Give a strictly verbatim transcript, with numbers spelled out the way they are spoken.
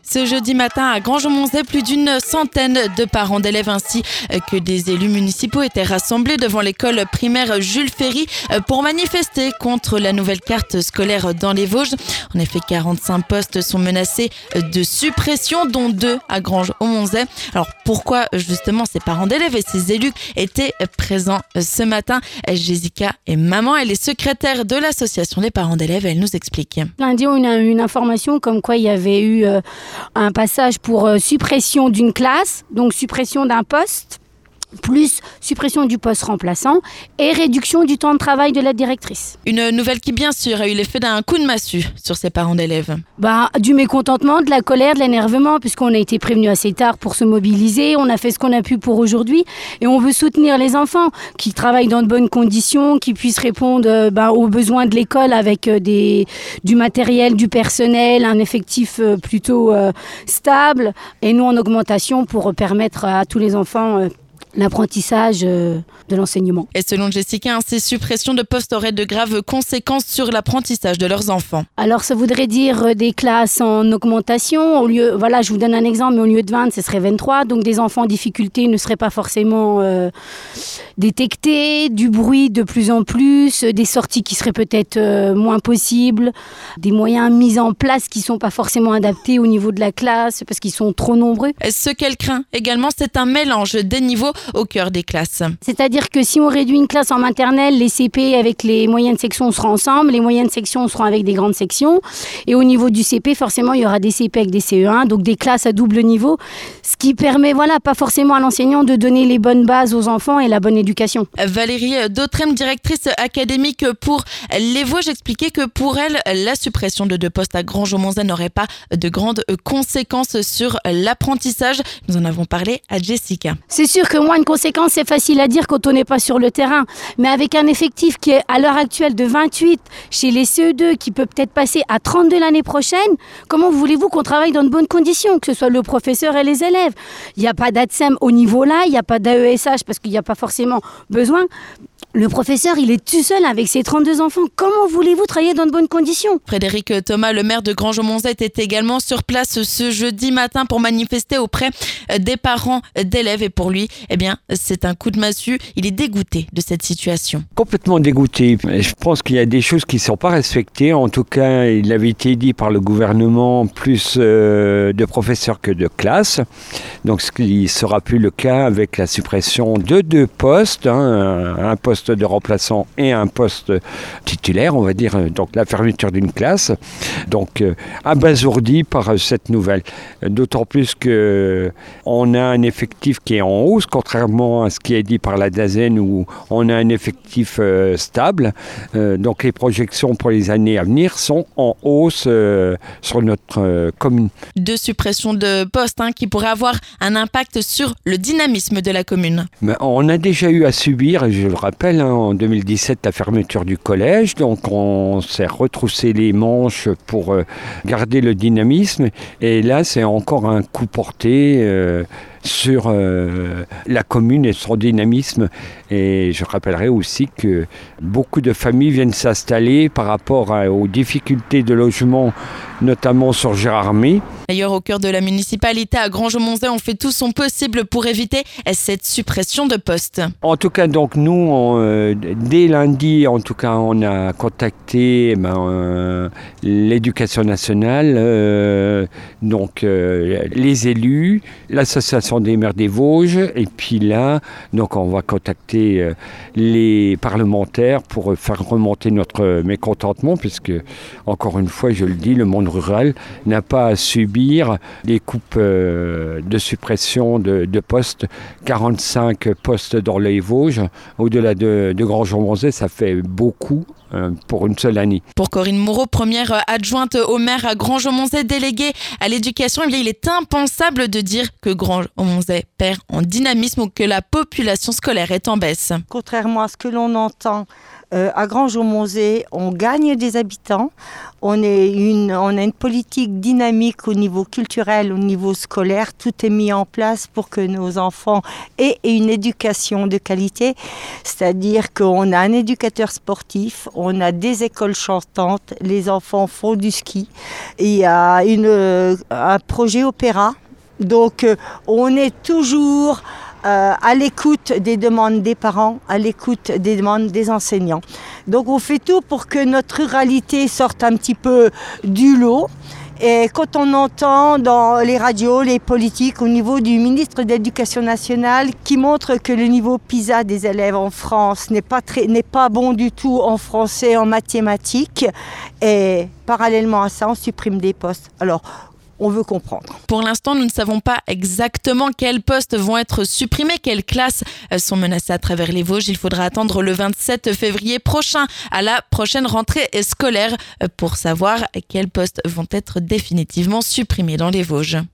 Ce jeudi matin à Granges-au-Monzey, plus d'une centaine de parents d'élèves ainsi que des élus municipaux étaient rassemblés devant l'école primaire Jules Ferry pour manifester contre la nouvelle carte scolaire dans les Vosges. En effet, quarante-cinq postes sont menacés de suppression, dont deux à Granges-au-Monzey. Alors pourquoi justement ces parents d'élèves et ces élus étaient présents ce matin? Jessica est maman, elle est secrétaire de l'association des parents d'élèves, elle nous explique. Lundi, on a eu une information comme quoi il y avait eu euh, un passage pour euh, suppression d'une classe, donc suppression d'un poste, plus suppression du poste remplaçant et réduction du temps de travail de la directrice. Une nouvelle qui, bien sûr, a eu l'effet d'un coup de massue sur ces parents d'élèves. Bah, du mécontentement, de la colère, de l'énervement, puisqu'on a été prévenus assez tard pour se mobiliser. On a fait ce qu'on a pu pour aujourd'hui et on veut soutenir les enfants qui travaillent dans de bonnes conditions, qui puissent répondre euh, bah, aux besoins de l'école avec euh, des, du matériel, du personnel, un effectif euh, plutôt euh, stable et nous en augmentation pour permettre à tous les enfants euh, l'apprentissage de l'enseignement. Et selon Jessica, ces suppressions de postes auraient de graves conséquences sur l'apprentissage de leurs enfants. Alors ça voudrait dire des classes en augmentation. Au lieu, voilà, je vous donne un exemple, mais au lieu de vingt, ce serait vingt-trois. Donc des enfants en difficulté ne seraient pas forcément euh, détectés, du bruit de plus en plus, des sorties qui seraient peut-être euh, moins possibles, des moyens mis en place qui ne sont pas forcément adaptés au niveau de la classe parce qu'ils sont trop nombreux. Ce qu'elle craint également, c'est un mélange des niveaux au cœur des classes. C'est-à-dire que si on réduit une classe en maternelle, les C P avec les moyennes sections seront ensemble, les moyennes sections seront avec des grandes sections. Et au niveau du C P, forcément, il y aura des C P avec des C E un, donc des classes à double niveau, ce qui permet, voilà, pas forcément à l'enseignant de donner les bonnes bases aux enfants et la bonne éducation. Valérie Dautrem, directrice académique pour les Vosges, expliquait que pour elle, la suppression de deux postes à Granges-au-Monzey n'aurait pas de grandes conséquences sur l'apprentissage. Nous en avons parlé à Jessica. C'est sûr que moins de conséquences, c'est facile à dire quand on n'est pas sur le terrain. Mais avec un effectif qui est à l'heure actuelle de vingt-huit chez les C E deux, qui peut peut-être passer à trente-deux l'année prochaine, comment voulez-vous qu'on travaille dans de bonnes conditions, que ce soit le professeur et les élèves? Il n'y a pas d'A D S E M au niveau là, il n'y a pas d'A E S H parce qu'il n'y a pas forcément besoin. Le professeur, il est tout seul avec ses trente-deux enfants. Comment voulez-vous travailler dans de bonnes conditions? Frédéric Thomas, le maire de Granges-au-Monzey, était également sur place ce jeudi matin pour manifester auprès des parents d'élèves. Et pour lui, eh bien, c'est un coup de massue. Il est dégoûté de cette situation. Complètement dégoûté. Je pense qu'il y a des choses qui ne sont pas respectées. En tout cas, il avait été dit par le gouvernement, plus euh, de professeurs que de classes. Donc, ce qui ne sera plus le cas avec la suppression de deux postes, hein, un poste de remplaçant et un poste titulaire, on va dire, donc la fermeture d'une classe. Donc, euh, abasourdi par euh, cette nouvelle. D'autant plus qu'on a un effectif qui est en hausse, contrairement à ce qui est dit par la DAZEN où on a un effectif euh, stable. Euh, donc, les projections pour les années à venir sont en hausse euh, sur notre euh, commune. Deux suppressions de postes hein, qui pourraient avoir un impact sur le dynamisme de la commune. Mais on a déjà eu à subir, et je le rappelle, en deux mille dix-sept, la fermeture du collège. Donc, on s'est retroussé les manches pour euh, garder le dynamisme. Et là, c'est encore un coup porté euh, sur euh, la commune et son dynamisme. Et je rappellerai aussi que beaucoup de familles viennent s'installer par rapport à, aux difficultés de logement, notamment sur Gérardmer. D'ailleurs, au cœur de la municipalité à Granges-au-Monzey, on fait tout son possible pour éviter cette suppression de postes. En tout cas, donc nous, on, euh, dès lundi, en tout cas, on a contacté ben, euh, l'éducation nationale, euh, donc euh, les élus, l'association des maires des Vosges, et puis là, donc on va contacter euh, les parlementaires pour faire remonter notre mécontentement, puisque, encore une fois, je le dis, le monde rural n'a pas à subir des coupes euh, de suppression de, de postes, quarante-cinq postes dans les Vosges, au-delà de, de Granges-au-Monzey, ça fait beaucoup euh, pour une seule année. Pour Corinne Moreau, première adjointe au maire à Granges-au-Monzey, déléguée à l'éducation, eh bien, il est impensable de dire que Granges-au-Monzey perd en dynamisme ou que la population scolaire est en baisse. Contrairement à ce que l'on entend Euh, à Granges-au-Monzé, on gagne des habitants. On, est une, on a une politique dynamique au niveau culturel, au niveau scolaire. Tout est mis en place pour que nos enfants aient une éducation de qualité. C'est-à-dire qu'on a un éducateur sportif, on a des écoles chantantes, les enfants font du ski. Il y a une, un projet opéra. Donc on est toujours euh, à l'écoute des demandes des parents, à l'écoute des demandes des enseignants. Donc on fait tout pour que notre ruralité sorte un petit peu du lot. Et quand on entend dans les radios, les politiques au niveau du ministre de l'Éducation nationale qui montre que le niveau PISA des élèves en France n'est pas, très, n'est pas bon du tout en français, en mathématiques, et parallèlement à ça, on supprime des postes. Alors, on veut comprendre. Pour l'instant, nous ne savons pas exactement quels postes vont être supprimés, quelles classes sont menacées à travers les Vosges. Il faudra attendre le vingt-sept février prochain, à la prochaine rentrée scolaire, pour savoir quels postes vont être définitivement supprimés dans les Vosges.